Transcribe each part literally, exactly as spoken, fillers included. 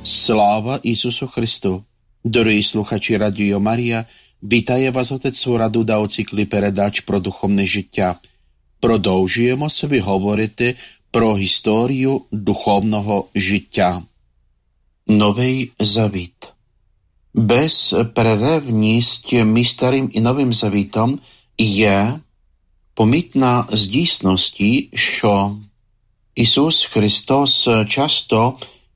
Sláva Ісусу Христу! Дорогі слухачі Радіо Марія, вітає вас отець Радуда у циклі передач про духовне життя. Продовжуємо собі говорити про історію духовного життя. Новий Завіт. Безперервність між Старим і Новим Завітом є помітна з дійсності, що Ісус Христос часто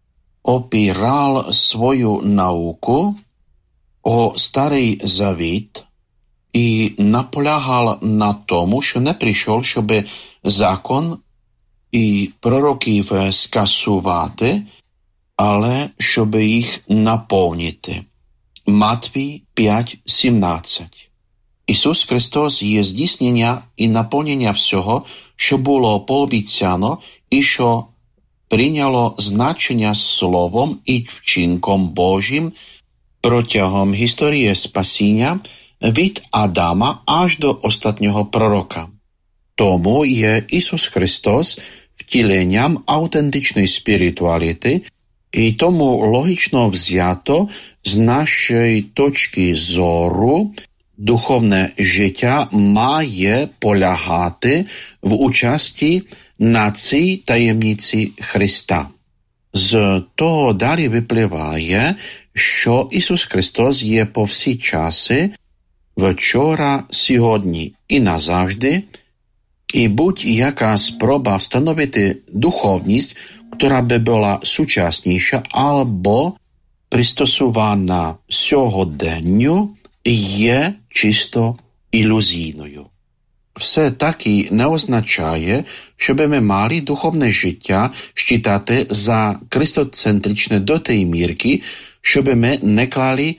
опирав свою науку о Старий Завіт і наполягав на тому, що не прийшов, щоб закон і пророків скасувати, але щоб їх наповнити. Матвій п'ять сімнадцять. Ісус Христос є здійснення і наповнення всього, що було пообіцяно і що прийняло значення словом і вчинком Божим протягом історії спасіння від Адама аж до останнього пророка. Тому є Ісус Христос втіленням аутентичної спіритуаліти, і тому логічно взято з нашої точки зору духовне життя має полягати в участі на цій таємниці Христа. З того далі випливає, що Ісус Христос є по всі часи, вчора, сьогодні і назавжди, і будь-яка спроба встановити духовність, która by była сучасніша або пристосована сьогоденню, є чисто ілюзійною. Все таки не означає, щоб ми мали духовне життя считати за христоцентричне до тієї мірки, щоб ми не клали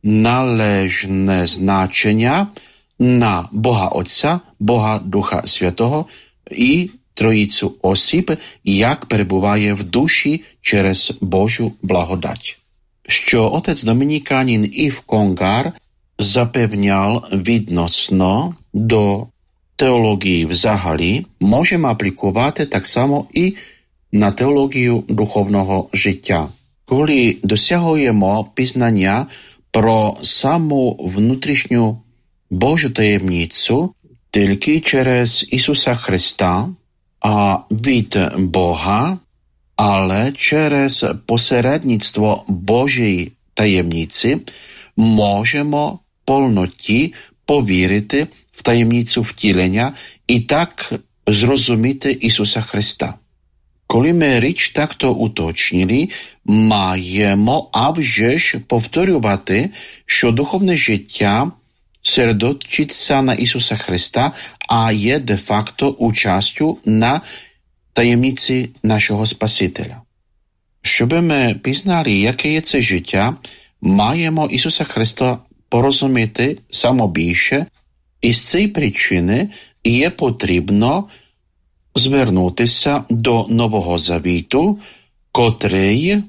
належне значення на Бога Отця, Бога Духа Святого і Троїцю осіб, як перебуває в душі через Божу благодать. Що отець Домініканін Ів Конгар запевняв відносно до теології взагалі, можемо аплікувати так само і на теологію духовного життя. Коли досягуємо пізнання про саму внутрішню Божу таємницю тільки через Ісуса Христа, а від Бога, але через посередництво Божої таємниці можемо повноті повірити в таємницю втілення і так зрозуміти Ісуса Христа. Коли ми річ так-то уточнили, маємо, а вже ж повторювати, що духовне життя середочиться на Ісуса Христа, а є де-факто участю на таємниці нашого Спасителя. Щоб ми пізнали, яке є це життя, маємо Ісуса Христа порозуміти самобільше, і з цієї причини є потрібно звернутися до Нового Завіту, котрий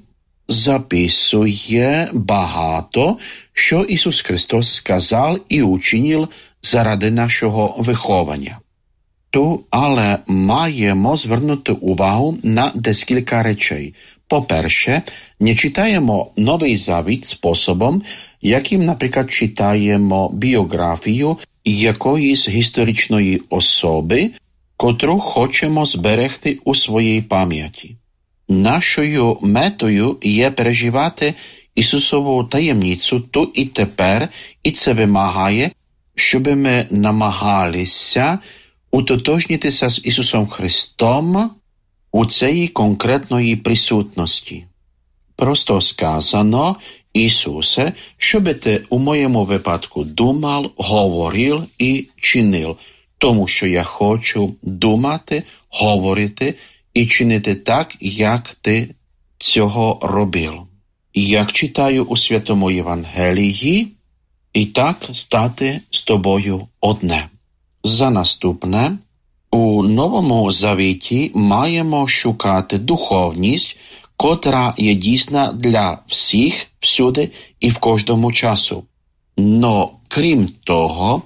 записує багато, що Ісус Христос сказав і учинив заради нашого виховання. Ту, але маємо звернути увагу на декілька речей. По-перше, не читаємо Новий Завіт способом, яким, наприклад, читаємо біографію якоїсь історичної особи, котру хочемо зберегти у своїй пам'яті. Нашою метою є переживати Ісусову таємницю тут і тепер, і це вимагає, щоб ми намагалися утотожнитися з Ісусом Христом у цій конкретної присутності. Просто сказано, Ісусе, щоб ти у моєму випадку думав, говорив і чинив, тому що я хочу думати, говорити і чинити так, як ти цього робив. Як читаю у Святому Євангелії, і так стати з тобою одне. За наступне, у Новому Завіті маємо шукати духовність, котра є дійсна для всіх, всюди і в кожному часу. Но, крім того,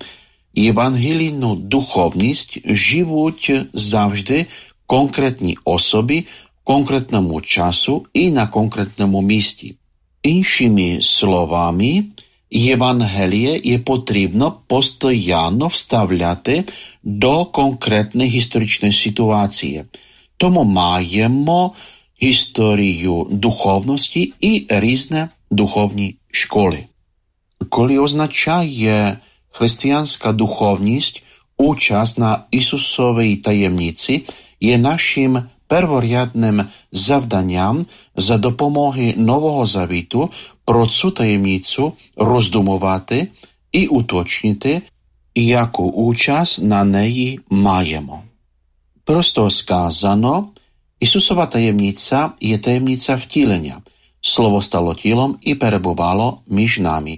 євангелійну духовність живуть завжди конкретні особи, konkrétnemu času i na konkrétnemu místě. Inšími slovami, Evangelie je potrebno postojano vstavljati do konkrétnej historičnej situácie. Tomu májemo históriu duchovnosti i rізne duchovní školy. Коли означає християнська духовність участь на Ісусовій таємниці, є нашим перворядним завданням за допомоги Нового Завіту про цю таємницю роздумувати і уточнити, яку участь на неї маємо. Просто сказано, Ісусова таємниця є таємниця втілення. Слово стало тілом і перебувало між нами.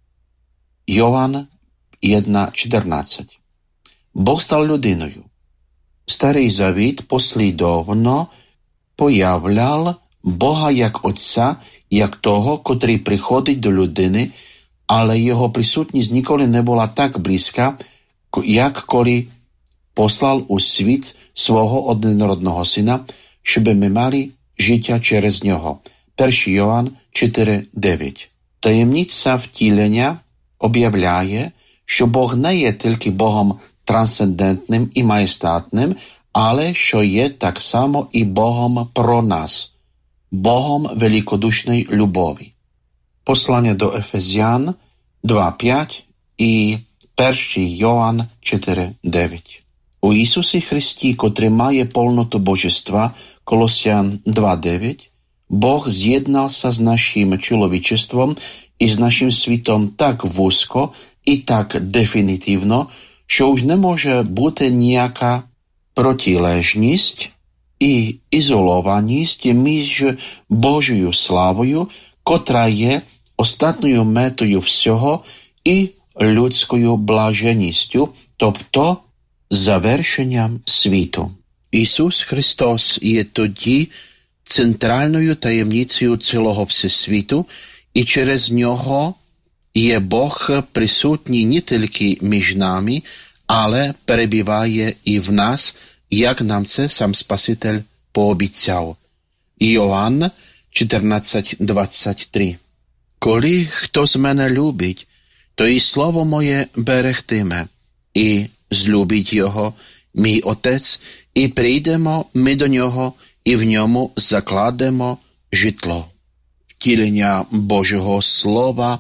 Йоанн один чотирнадцять. Бог став людиною. Старий Завіт послідовно появляв Бога як Отця, як того, котрий приходить до людини, але його присутність ніколи не була так близька, як коли послав у світ свого однородного Сина, щоб ми мали життя через нього. перший Йоанн чотири дев'ять. Таємниця втілення об'являє, що Бог не є тільки Богом трансцендентним і маєстатним, але що є так само і Богом про нас, Богом великодушної любові. Послання до Ефезян два п'ять і перший Йоанн чотири дев'ять. У Ісусі Христі, котрий має повноту Божества, Колосян два дев'ять, Бог з'єднався з нашим чоловічеством і з нашим світом так вузько і так дефінітивно, що už не може бути ніяка протилежність і ізолованість між Божою славою, котра є остатньою метою всього, і людською блаженністю, тобто завершенням світу. Ісус Христос є тоді центральною таємницею цілого всесвіту, і через нього є Бог присутній не тільки між нами, але перебуває і в нас, як нам це сам Спаситель пообіцяв. Йоанн чотирнадцять двадцять три. Коли хто з мене любить, то і слово моє берегтиме, і злюбить його мій Отець, і прийдемо ми до нього, і в ньому закладемо житло. Втілення Божого Слова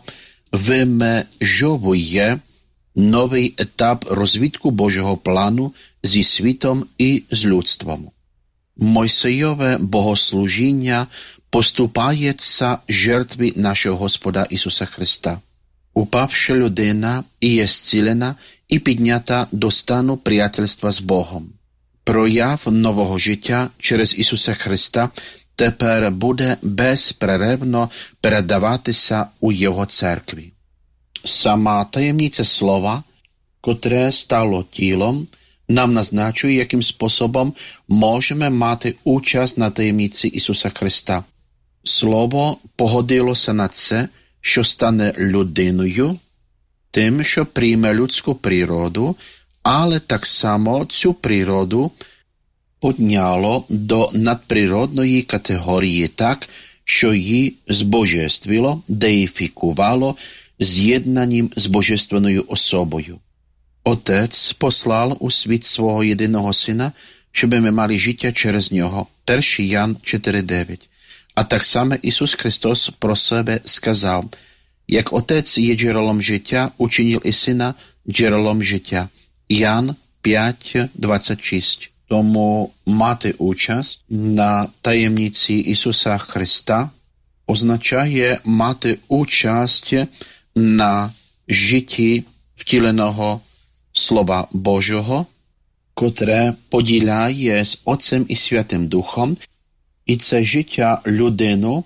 вимежовує новий етап розвитку Божого плану зі світом і з людством. Мойсейове богослужіння поступається жертві нашого Господа Ісуса Христа. Упавша людина і є зцілена і піднята до стану приятельства з Богом. Прояв нового життя через Ісуса Христа тепер буде безперервно передаватися у Його церкві. Сама таємниця Слова, котре стало тілом, нам назначує, яким способом можемо мати участь на таємниці Ісуса Христа. Слово погодилося на це, що стане людиною, тим, що прийме людську природу, але так само цю природу підняло до надприродної категорії так, що її збожествило, деїфікувало з'єднанням з божественною особою. Отець послав у світ свого єдиного Сина, щоб ми мали життя через нього. перший Ян чотири дев'ять. А так само Ісус Христос про себе сказав: як Отець є джерелом життя, учинив і Сина джерелом життя. Ян п'ять двадцять шість. Тому мати участь на таємниці Ісуса Христа означає мати участь на житті втіленого Слова Божого, котре поділяє з Отцем і Святим Духом, і це життя людину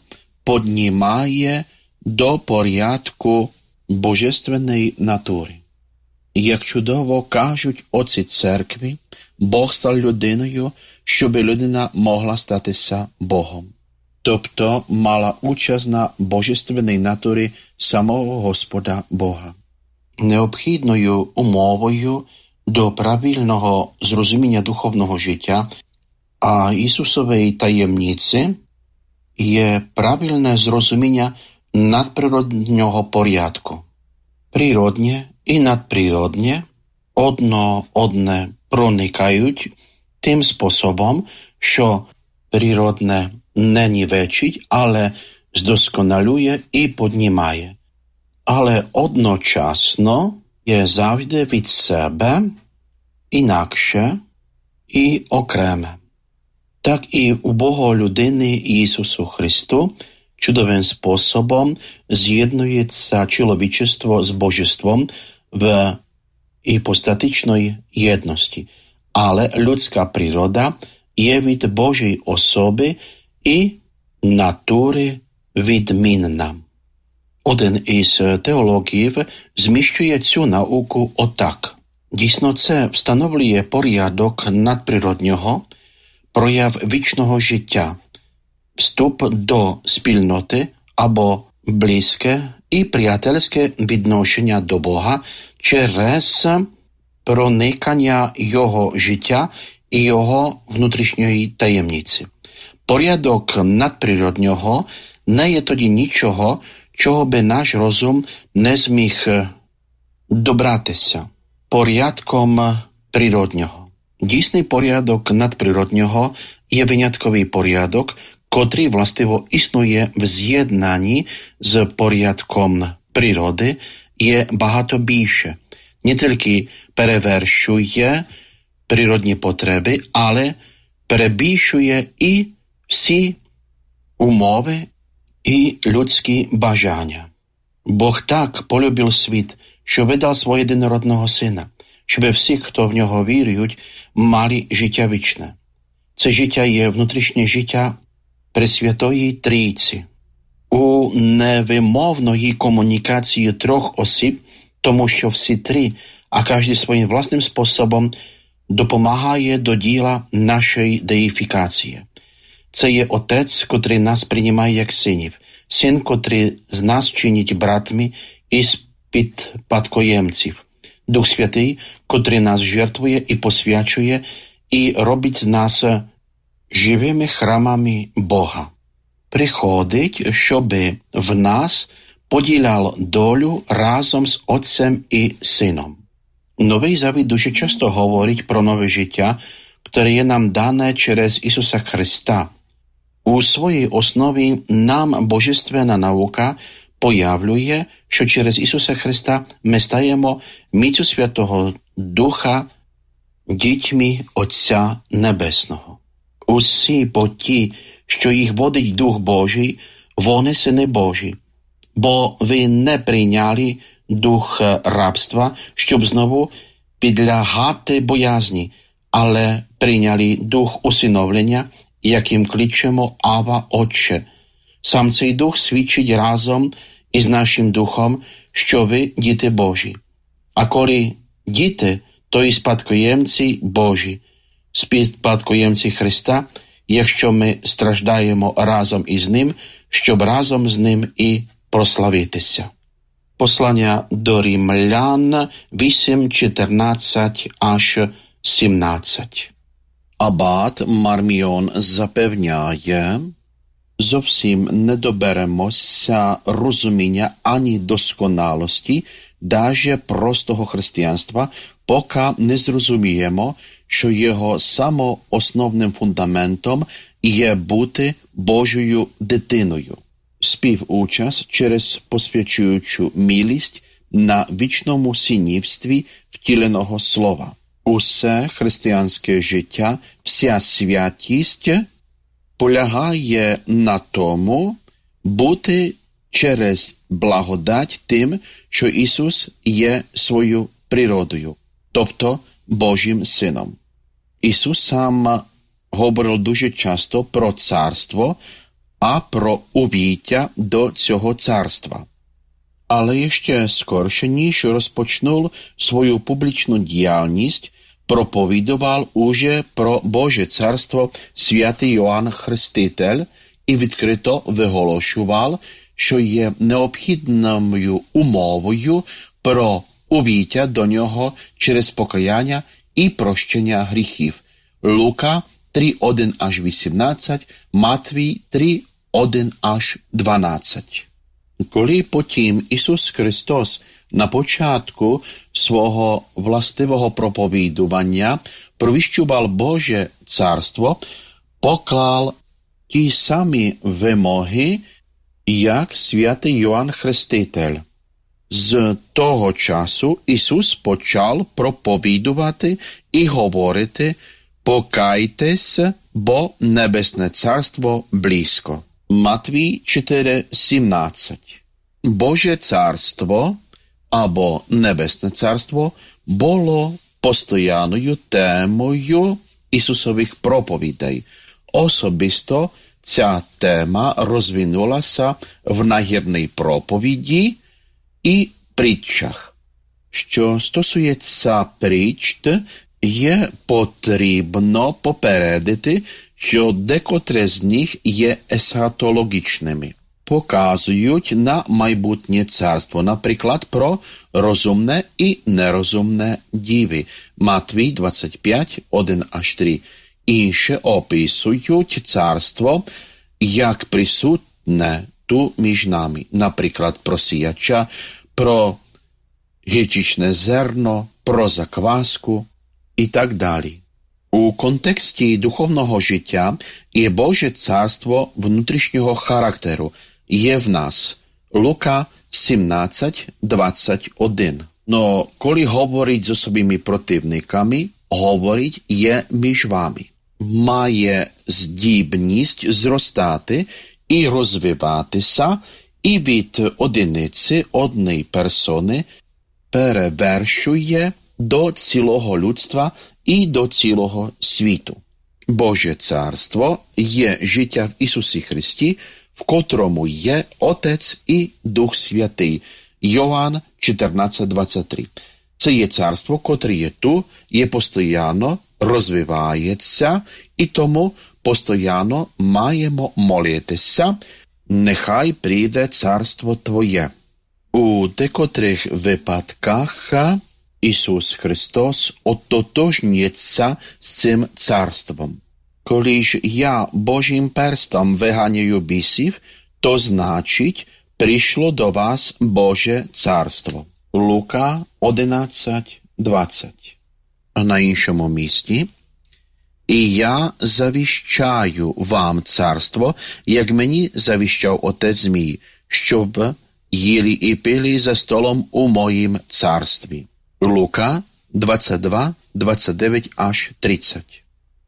піднімає до порядку божественної натури. Як чудово кажуть отці церкви, Бог став людиною, щоб людина могла статися Богом. Тобто мала участь на божественній натурі самого Господа Бога. Необхідною умовою до правильного зрозуміння духовного життя A Ісусовej таємниці є правильне зрозуміння надприроднього порядку. Природне і надприродне одно одне проникають тим способом, що природне не нівечить, але здосконалює і піднімає. Але одночасно є завжди від себе інакше і окреме. Так і у Бога людини Ісусу Христу чудовим способом з'єднується чоловічество з Божеством в іпостатичної єдності. Але людська природа є від Божої особи і натури відмінна. Один із теологів зміщує цю науку отак. Дійсно, це встановлює порядок надприроднього, прояв вічного життя, вступ до спільноти або близьке і приятельське відношення до Бога через проникання Його життя і Його внутрішньої таємниці. Порядок надприроднього не є тоді нічого, чого би наш розум не зміг добратися. Порядком природнього. Дійсний порядок надприроднього є винятковий порядок, котрий властиво існує в з'єднанні з порядком природи, є багато більше. Не тільки перевершує природні потреби, але перебільшує і всі умови і людські бажання. Бог так полюбив світ, що видав свого єдинородного Сина, щоб всі, хто в нього вірують, мали життя вічне. Це життя є внутрішнє життя Пресвятої Трійці. У невимовної комунікації трьох осіб, тому що всі три, а кожен своїм власним способом, допомагає до діла нашої деїфікації. Це є Отець, котрий нас приймає як синів, Син, котрий з нас чинить братами і співспадкоємців, Дух Святий, котрий нас жертвує і посвячує, і робить з нас живими храмами Бога. Приходить, щоби в нас поділяв долю разом з Отцем і Сином. Новий Завіт дуже часто говорить про нове життя, яке є нам дане через Ісуса Христа. У своїй основі нам божественна наука появлює, що через Ісуса Христа ми стаємо міцю Святого Духа дітьми Отця Небесного. Усі по ті, що їх водить Дух Божий, вони сини Божі, бо ви не прийняли дух рабства, щоб знову підлягати боязні, але прийняли дух усиновлення, яким кличемо Ава Отче. Сам цей дух свідчить разом із нашим духом, що ви діти Божі. А коли діти, то і спадкоємці Божі, співспадкоємці Христа, якщо ми страждаємо разом із Ним, щоб разом з Ним і прославитися. Послання до Римлян вісім, чотирнадцять аж сімнадцять. Абат Марміон запевняє, зовсім не доберемося розуміння ані досконалості, даже простого християнства, поки не зрозуміємо, що його самоосновним фундаментом є бути Божою дитиною. Співучасть через посвячуючу милість на вічному синівстві втіленого слова. Усе християнське життя, вся святість полягає на тому бути через благодать тим, що Ісус є своєю природою, тобто Божим Сином. Ісус сам говорив дуже часто про царство, а про увійття до цього царства. Але ще скорше, ніж розпочнув свою публічну діяльність, проповідував уже про Боже царство святий Йоанн Хреститель і відкрито виголошував, що є необхідною умовою про увійття до нього через покаяння і прощення гріхів. Лука три один až вісімнадцять, Матвій три один až дванадцять. Коли потім Ісус Христос на початку свого властивого проповідування провіщував Боже царство, поклав ті самі вимоги, як святий Йоанн Хреститель. З того часу Ісус почав проповідувати і говорити: «Покайтесь, бо небесне царство близько». Матвій чотири сімнадцять. Боже царство або небесне царство було постійною темою Ісусових проповідей. Особисто ця тема розвинулася в нагірній проповіді і притчах. Що стосується притч, є потрібно попередити, що декотрі з них є есхатологічними. Показують на майбутнє царство, наприклад, про розумне і нерозумне діви. Матвій двадцять п'ять один аж три. Інші описують царство як присутне ту між нами. Наприклад, про сіяча, про гірчичне зерно, про закваску і так далі. У контексті духовного життя є Боже царство внутрішнього характеру, є в нас. Лука сімнадцять двадцять один. Но коли говорить з своїми противниками, говорить є між вами. Має здібність зростати і розвиватися, і від одиниці, одної персони перевершує до цілого людства і до цілого світу. Боже царство є життя в Ісусі Христі, в котрому є Отець і Дух Святий. Йоанн чотирнадцять двадцять три. Це є царство, котре є ту, є постійно, розвивається, і тому постійно маємо молитися: «Нехай прийде царство Твоє». У декотрих випадках Ісус Христос ототожнюється з цим царством. Коли ж я Божим перстом виганяю бісів, то значить, прийшло до вас Боже царство. Лука одинадцять двадцять. А на іншому місці: «І я завіщаю вам царство, як мені завіщав Отець мій, щоб їли і пили за столом у моїм царстві». Лука двадцять два двадцять дев'ять аж тридцять.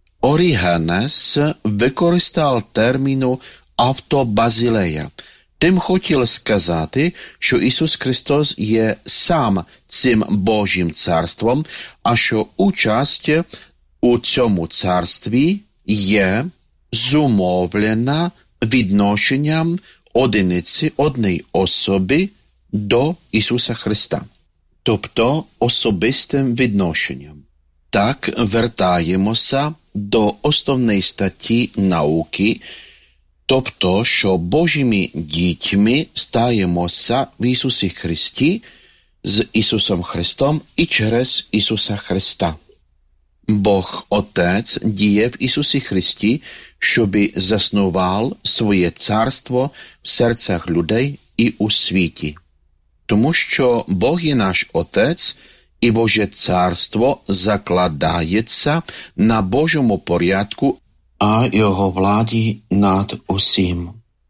Орігенес використав терміну автобазилея. Тим хотів сказати, що Ісус Христос є сам цим Божим царством, а що участь у цьому царстві є зумовлена відношенням одиниці, одної особи до Ісуса Христа, тобто особистим відношенням. Так вертаємося до основної статті науки, тобто, що Божими дітьми стаємося в Ісусі Христі, з Ісусом Христом і через Ісуса Христа. Бог Отець діє в Ісусі Христі, щоби заснував своє царство в серцях людей і у світі. Тому що Бог є наш Отець, і Боже царство закладається на Божому порядку, а Його владі над усім.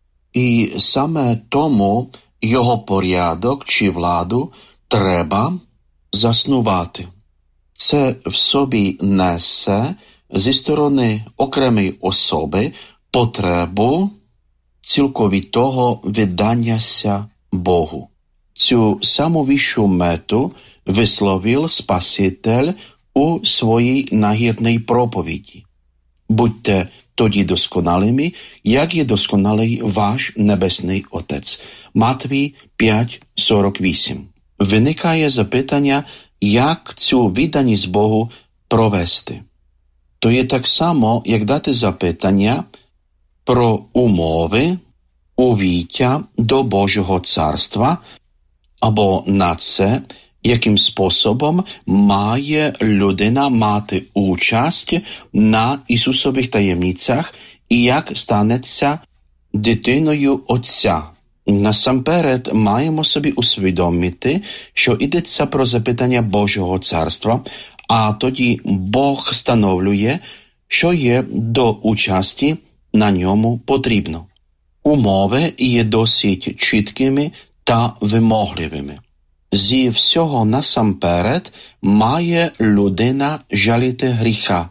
І саме тому Його порядок чи владу треба заснувати. Це в собі несе зі сторони окремої особи потребу цілковитого відданняся Богу. Цю саму вищу мету висловив Спаситель у своїй нагірній проповіді. Будьте тоді досконалими, як є досконалий ваш Небесний Отець. Матвій п'ять сорок вісім. Виникає запитання, як цю відданість Богу провести. То є так само, як дати запитання про умови увійття до Божого царства, або на це, яким способом має людина мати участь на Ісусових таємницях і як станеться дитиною Отця. Насамперед маємо собі усвідомити, що йдеться про запитання Божого царства, а тоді Бог встановлює, що є до участі на ньому потрібно. Умови є досить чіткими та вимогливими. Зі всього насамперед має людина жаліти гріха,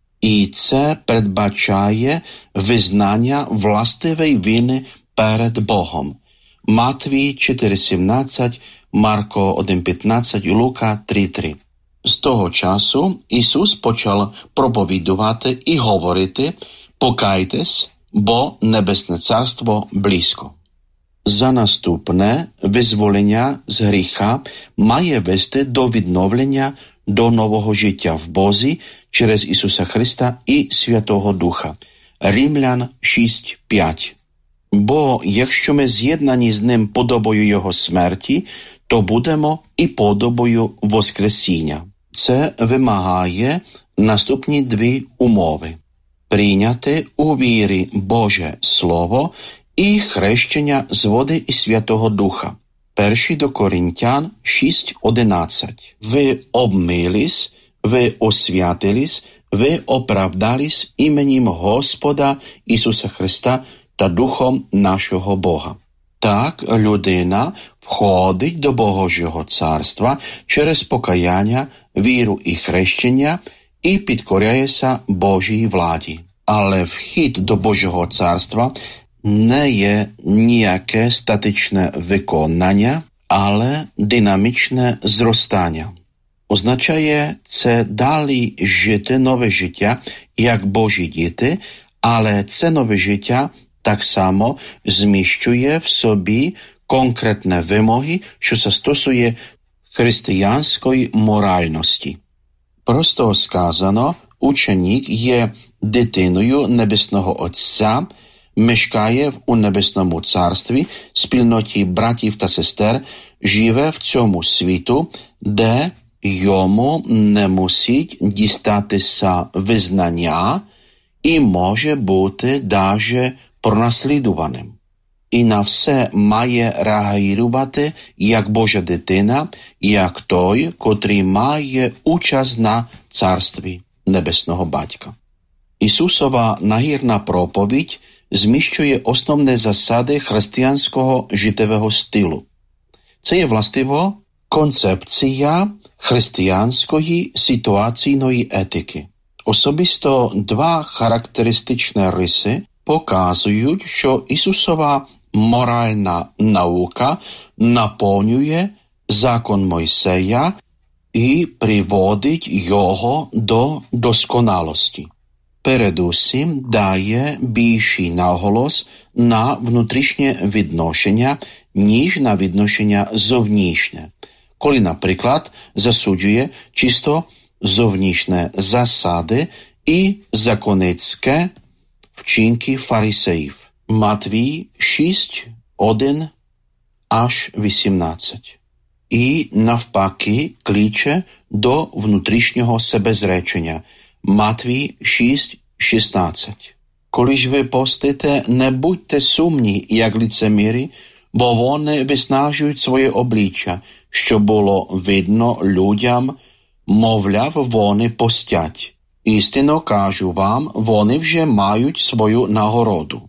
і це передбачає визнання властивої вини перед Богом. Матвій чотири сімнадцять, Марко один п'ятнадцять, Лука три три. З того часу Ісус почав проповідувати і говорити: «Покайтесь, бо Небесне Царство близько». За наступне визволення з гріха має вести до відновлення до нового життя в Бозі через Ісуса Христа і Святого Духа. Римлян шість п'ять. Бо якщо ми з'єднані з Ним подобою Його смерті, то будемо і подобою Воскресіння. Це вимагає наступні дві умови: прийняти у вірі Боже Слово і хрещення з води і Святого Духа. Перший до Коринтян шість одинадцять. Ви обмились, ви освятились, ви оправдались іменем Господа Ісуса Христа та Духом нашого Бога. Так людина входить до Божого царства через покаяння, віру і хрещення і підкоряється Божій владі. Але вхід до Божого царства не є ніяке статичне виконання, але динамічне зростання. Означає це далі жити нове життя, як Божі діти, але це нове життя так само зміщує в собі конкретні вимоги, що се стосує християнської моральності. Просто сказано, ученик є дитиною Небесного Отця, мешкає у Небесному Царстві, спільноті братів та сестер, живе в цьому світу, де йому не мусить дістатися визнання і може бути даже пронаслідуваним. І на все має реагувати як Божа дитина, як той, котрий має участь на царстві Небесного Батька. Ісусова нагірна проповідь зміщує основні засади християнського життєвого стилу. Це є властиво концепція християнської ситуаційної етики. Особисто два характеристичні риси показують, що Ісусова моральна наука наповнює закон Мойсея і приводить його до досконалості. Передусім дає більший наголос на внутрішнє відношення, ніж на відношення зовнішнє, коли, наприклад, засуджує чисто зовнішні засади і законницьке вчинки фарисеїв. Матвій шість один аж вісімнадцять. І навпаки кличе до внутрішнього себезречення. Матвій шість шістнадцять. Коли ж ви постите, не будьте сумні, як лицеміри, бо вони виснажують своє обличчя, що було видно людям, мовляв, вони постять. Істинно кажу вам, вони вже мають свою нагороду.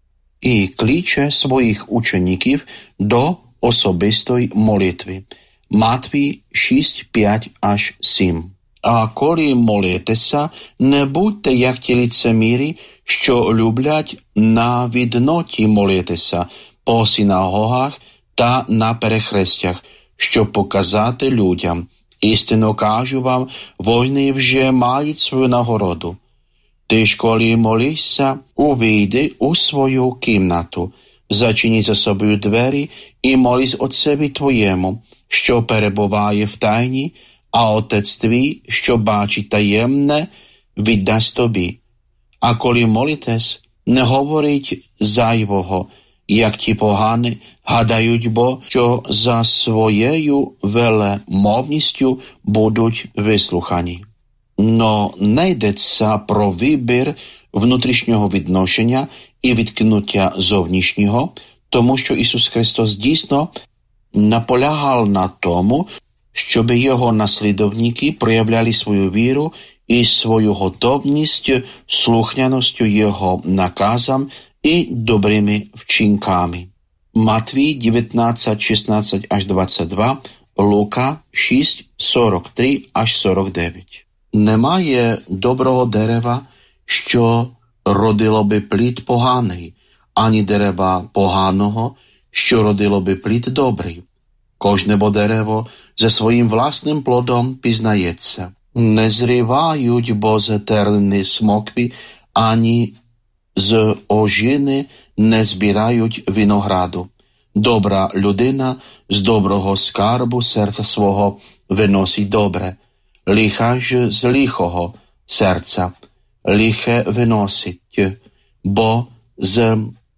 І кличе своїх учеників до особистої молитви. Матвій шість п'ять аж сім. А коли молитеся, не будьте як ті лицеміри, що люблять на відноті молитися по синагогах та на перехрестях, щоб показати людям. Істинно кажу вам, вони вже мають свою нагороду. Ти ж, коли молишся, увійди у свою кімнату, зачини за собою двері і молись Отцеві твоєму, що перебуває в тайні, а Отець твій, що бачить таємне, віддасть тобі. А коли молитесь, не говоріть зайвого, як ті погани, гадають бо, що за своєю велемовністю будуть вислухані. Но не йдеться про вибір внутрішнього відношення і відкинуття зовнішнього, тому що Ісус Христос дійсно наполягав на тому, щоб його наслідовники проявляли свою віру і свою готовність слухняністю його наказам і добрими вчинками. Матвій дев'ятнадцять, шістнадцять аж двадцять два, Лука шість, сорок три аж сорок дев'ять. Немає доброго дерева, що родило би плід поганий, ані дерева поганого, що родило би плід добрий. Кожне бо дерево за своїм власним плодом пізнається. Не зривають бо з терни смокві, ані з ожини не збирають винограду. Добра людина з доброго скарбу серця свого виносить добре, лиха ж з лихого серця лихе виносить, бо з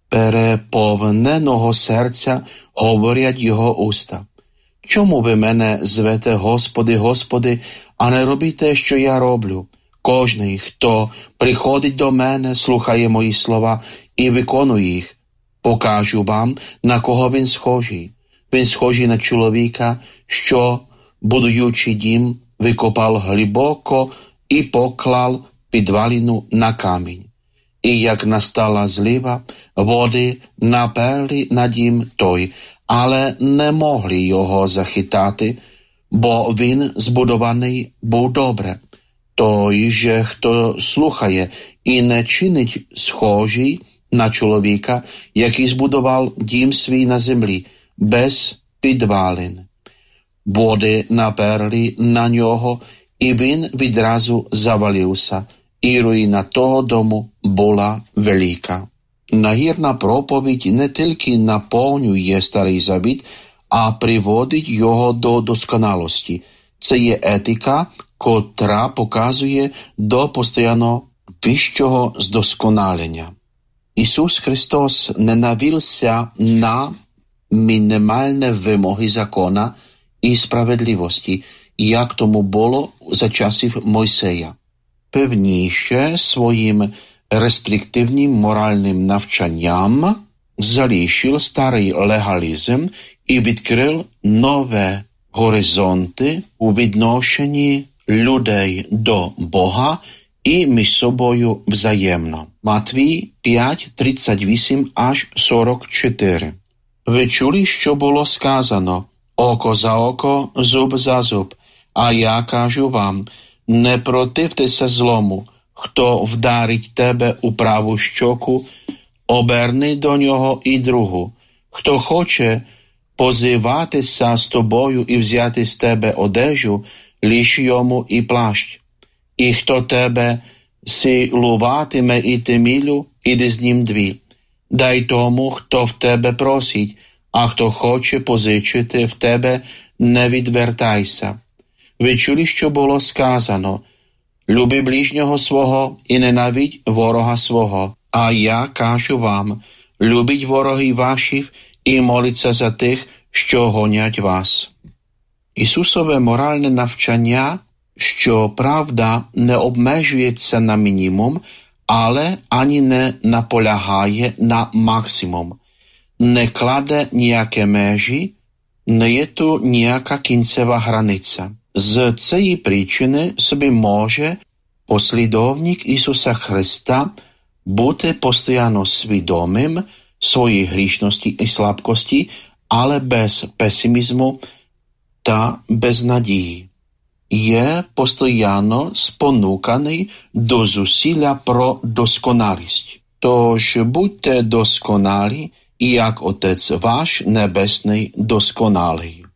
переповненого серця говорять його уста. Чому ви мене звете Господи, Господи, а не робите те, що я роблю? Кожний, хто приходить до мене, слухає мої слова і виконує їх, покажу вам, на кого він схожий. Він схожий на чоловіка, що, будуючи дім, викопав глибоко і поклав підвалину на камінь. І як настала злива, води наперли на дім той, але не могли його захитати, бо він збудований був добре. Той же, хто слухає і не чинить, схожий на чоловіка, який збудував дім свій на землі, без підвалин. Води наперли на нього, і він відразу завалився, і руїна того дому була велика. Нагірна проповідь не тільки наповнює Старий Завіт, а приводить його до досконалості. Це є етика, котра показує до постійно вищого здосконалення. Ісус Христос не навівся на мінімальні вимоги закона і справедливості, як тому було за часів Мойсея. Певніше своїм рестриктивним моральним навчанням залишив старий легалізм і відкрив нові горизонти у відношенні людей до Бога і між собою взаємно. Матвій п'ять, тридцять вісім аж сорок чотири. Ви чули, що було сказано: око за око, зуб за зуб. А я кажу вам, не противтеся злому. Хто вдарить тебе у праву щоку, оберни до нього і другу. Хто хоче позиватися з тобою і взяти з тебе одежу, лиш йому і плащ. І хто тебе силуватиме і тимілю, іди з ним дві. Дай тому, хто в тебе просить, а хто хоче позичити в тебе, не відвертайся. Ви чули, що було сказано: люби ближнього свого і ненавидь ворога свого. А я кажу вам, любіть ворогів ваших і моліться за тих, що гонять вас. Ісусове моральне навчання, що правда не обмежується на мінімум, але ані не наполягає на максимум. Не кладе ніякі межі, не є то ніяка кінцева границя. З цієї причини собі може послідовник Ісуса Христа бути постійно свідомим своєї грішності і слабкості, але без песимізму та без надії. Є постійно спонуканий до зусилля про досконалість. Тож будьте досконалі, як Отець ваш Небесний досконалий.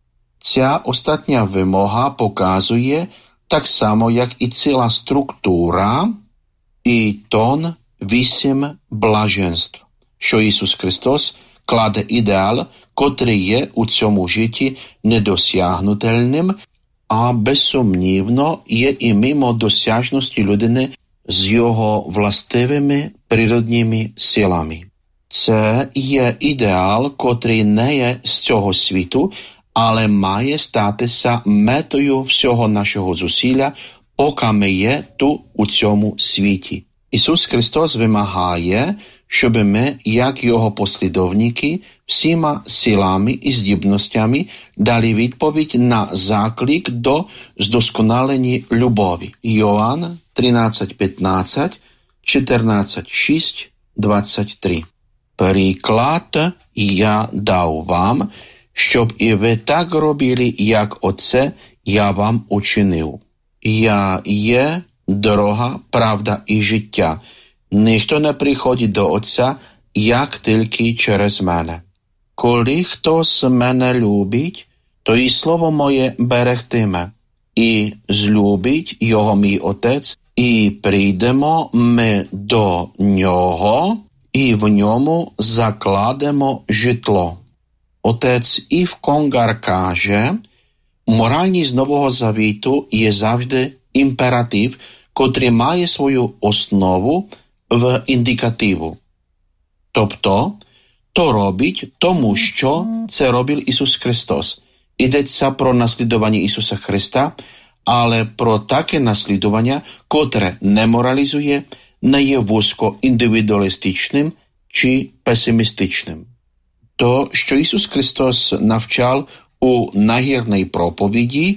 Ця остання вимога показує, так само як і ціла структура і тон вісім блаженств, що Ісус Христос кладе ідеал, котрий є у цьому житті недосягнутельним, а безсумнівно є і мимо досяжності людини з його властивими природніми силами. Це є ідеал, котрий не є з цього світу, але має статися метою всього нашого зусилля, поки ми є тут у цьому світі. Ісус Христос вимагає, щоб ми, як Його послідовники, всіма силами і здібностями дали відповідь на заклик до здосконалення любові. Йоанна тринадцять п'ятнадцять, чотирнадцять шість, двадцять три. Приклад я дав вам, щоб і ви так робили, як оце я вам учинив. Я є дорога, правда і життя. Ніхто не приходить до Отця, як тільки через мене. Коли хтось мене любить, то і слово моє берегтиме, і злюбить його мій Отець, і прийдемо ми до нього, і в ньому закладемо житло. Отець Ів Конгар каже, моральність Нового Завіту є завжди імператив, котрий має свою основу в індикативу. Тобто, то робить тому, що це робив Ісус Христос. Йдеться про наслідування Ісуса Христа, але про таке наслідування, котре не моралізує, не є вузько індивідуалістичним чи песимістичним. То, що Ісус Христос навчав у нагірній проповіді,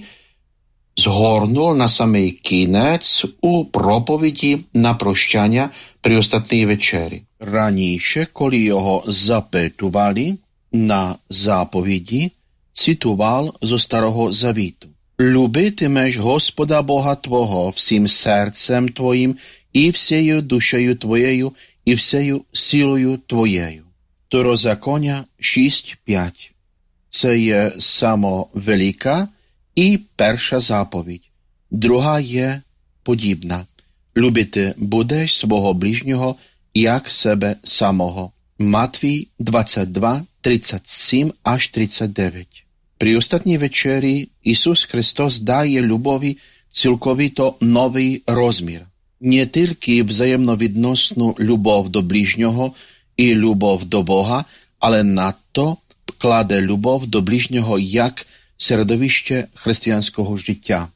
згорнув на самий кінець у проповіді на прощання при останній вечері. Раніше, коли його запитували на заповіді, цитував зо Старого Завіту. «Любитимеш Господа Бога Твого всім серцем Твоїм і всею душею Твоєю і всею силою Твоєю». Второзаконня шість п'ять. Це є самовелика і перша заповідь. Друга є подібна. Любити будеш свого ближнього, як себе самого. Матвій двадцять два, тридцять сім аж тридцять дев'ять. При останній вечері Ісус Христос дає любові цілковито новий розмір. Не тільки взаємновідносну любов до ближнього і любов до Бога, але надто кладе любов до ближнього як середовище християнського життя.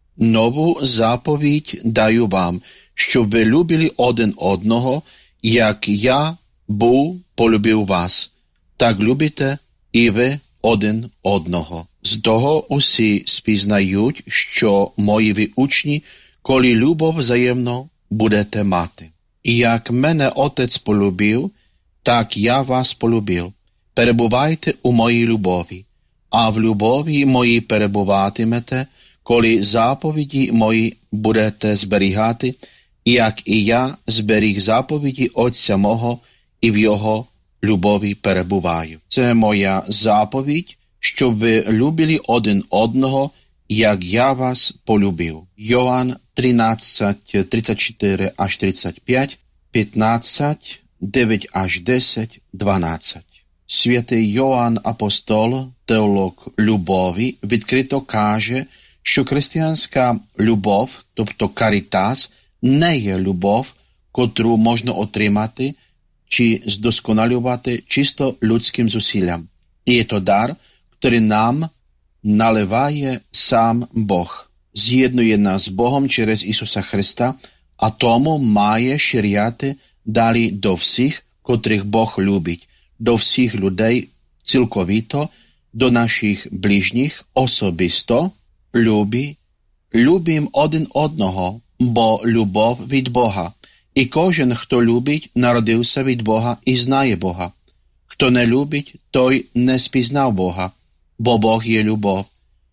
Нову заповідь даю вам, щоб ви любили один одного, як я був полюбив вас. Так любите і ви один одного. З того усі спізнають, що мої ви учні, коли любов взаємно будете мати. І як мене Отець полюбив, так я вас полюбив. Перебувайте у моїй любові, а в любові моїй перебуватимете, коли заповіді мої будете зберігати, як і я зберіг заповіді Отця мого і в його любові перебуваю. Це моя заповідь, щоб ви любили один одного, як я вас полюбив. Йоанн тринадцять, тридцять чотири аж тридцять п'ять, п'ятнадцять, дев'ять аж десять, дванадцять. Святий Йоанн Апостол, теолог любові, відкрито каже, що християнська любов, тобто карітас, не є любов, котру можна отримати чи здосконалювати чисто людським зусиллям. І є то дар, який нам наливає сам Бог. З'єднує нас з Богом через Ісуса Христа, а тому має ширяти далі до всіх, котрих Бог любить, до всіх людей цілковито, до наших ближніх особисто. Любі, любім один одного, бо любов від Бога. І кожен, хто любить, народився від Бога і знає Бога. Хто не любить, той не спізнав Бога, бо Бог є любов.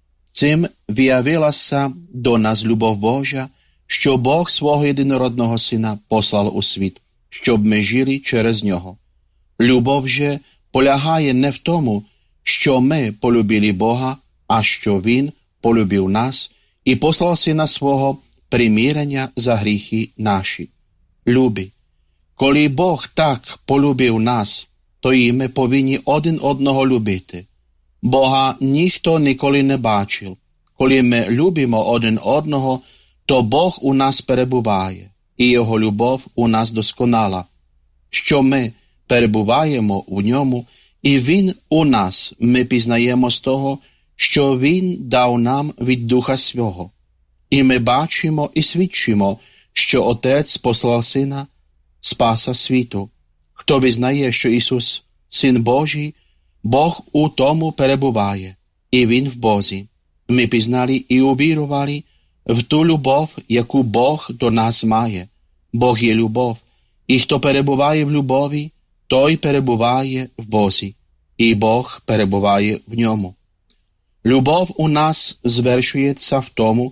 Цим виявилася до нас любов Божа, що Бог свого єдинородного Сина послав у світ, щоб ми жили через нього. Любов же полягає не в тому, що ми полюбили Бога, а що Він полюбив нас і послав Сина свого примирення за гріхи наші. Любі, коли Бог так полюбив нас, то і ми повинні один одного любити. Бога ніхто ніколи не бачив. Коли ми любимо один одного, то Бог у нас перебуває, і Його любов у нас досконала. Що ми перебуваємо у ньому, і він у нас. Ми пізнаємо з того, що він дав нам від Духа Свого. І ми бачимо і свідчимо, що Отець послав Сина, Спаса світу. Хто визнає, що Ісус – Син Божий, Бог у тому перебуває, і Він в Бозі. Ми пізнали і увірували в ту любов, яку Бог до нас має. Бог є любов, і хто перебуває в любові, той перебуває в Бозі, і Бог перебуває в ньому. Любов у нас звершується в тому,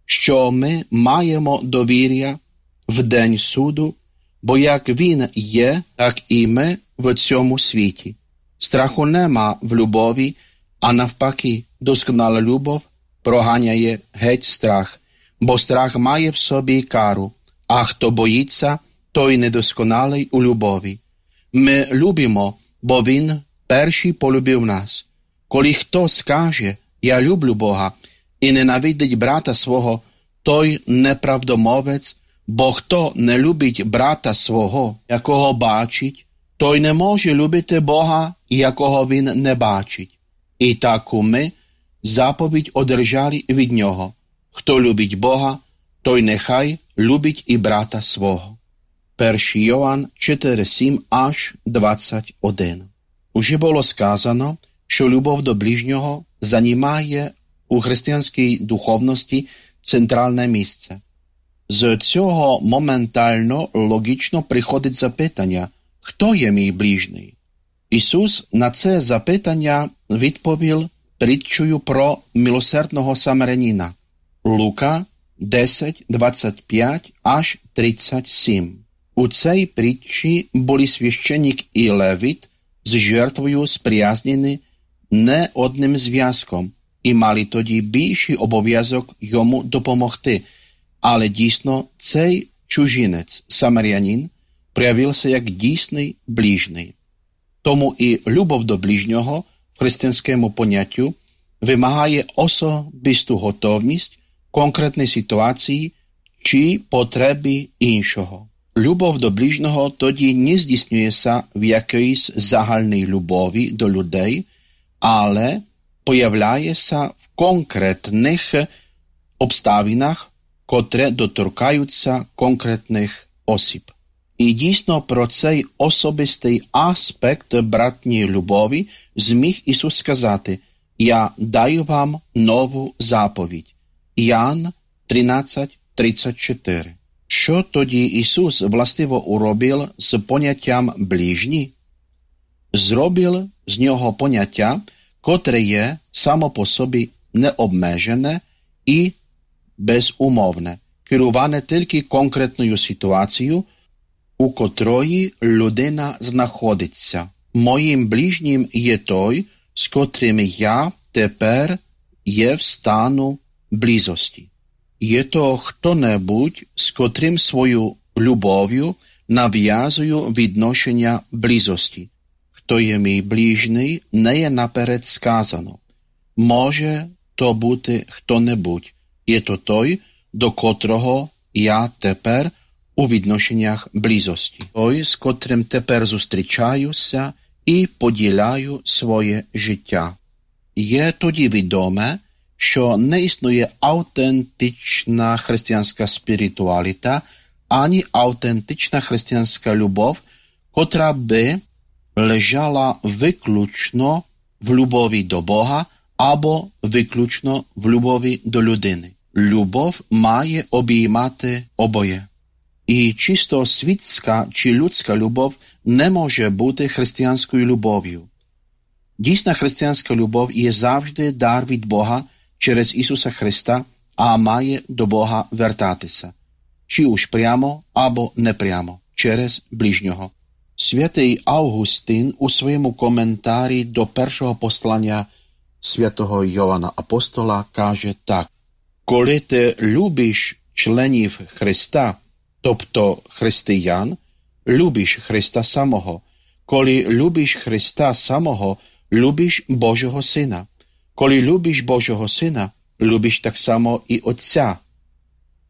що ми маємо довір'я в день суду, бо як Він є, так і ми в цьому світі. Страху нема в любові, а навпаки, досконала любов проганяє геть страх, бо страх має в собі кару, а хто боїться, той недосконалий у любові. Ми любимо, бо Він перший полюбив нас. Коли хто скаже «Я люблю Бога» і ненавидить брата свого, той неправдомовець, бо хто не любить брата свого, якого бачить, той не може любити Бога, якого він не бачить. І таку ми заповідь одержали від нього. Хто любить Бога, той нехай любить і брата свого. Перший Йоанн чотири сім аж двадцять один. Уже було сказано, що любов до ближнього займає у християнській духовності центральне місце. З цього моментально логічно приходить запитання, хто є мій ближній? Ісус на це запитання відповів притчею про милосердного самарянина. Лука десять двадцять п'ять аж тридцять сім. У цій притчі були священник і левит з жертвою сприязнені не одним зв'язком і мали тоді більший обов'язок йому допомогти. Але дійсно цей чужинець, самарянин, проявився як дійсний ближній. Тому і любов до ближнього в християнському поняттю вимагає особисту готовність конкретної ситуації чи потреби іншого. Любов до ближнього тоді не здійснюється в якоїсь загальній любові до людей, але появляється в конкретних обставинах, котре доторкаються конкретних осіб. І дійсно про цей особистий аспект братньої любові зміг Ісус сказати: «Я даю вам нову заповідь». Ян тринадцять тридцять чотири. Що тоді Ісус властиво уробив з поняттям «ближній»? Зробив з нього поняття, котре є само по собі необмежене і безумовне, керуване тільки конкретною ситуацією, у котрої людина знаходиться. Моїм ближнім є той, з котрим я тепер є в стану близості. Є то хто-небудь, з котрим свою любов'ю нав'язую відношення близості. Хто є мій ближній, не є наперед сказано. Може то бути хто-небудь. Є то той, до котрого я тепер у відношеннях близості. Той, з котрим тепер зустрічаюся і поділяю своє життя. Є тоді відоме, що не існує автентична християнська спіритуаліта, ані автентична християнська любов, котра би лежала виключно в любові до Бога або виключно в любові до людини. Любов має обіймати обоє. І чисто світська чи людська любов не може бути християнською любов'ю. Дійсна християнська любов є завжди дар від Бога через Ісуса Христа, а має до Бога вертатися, чи уж прямо або непрямо, через ближнього. Святий Августин у своєму коментарі до першого послання святого Йоанна Апостола каже так: «Коли ти любиш членів Христа, тобто християн, любиш Христа самого. Коли любиш Христа самого, любиш Божого Сина. Коли любиш Божого Сина, любиш так само і Отця.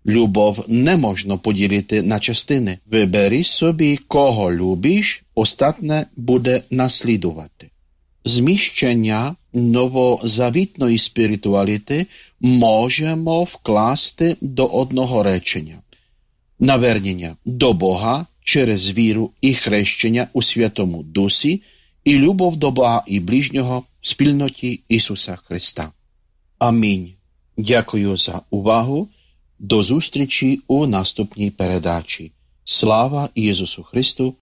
Любов не можна поділити на частини. Вибери собі, кого любиш, остатнє буде наслідувати. Зміщення новозавітної спіритуаліти можемо вкласти до одного речення. Навернення до Бога через віру і хрещення у Святому Дусі і любов до Бога і ближнього в спільноті Ісуса Христа. Амінь. Дякую за увагу. До зустрічі у наступній передачі. Слава Ісусу Христу!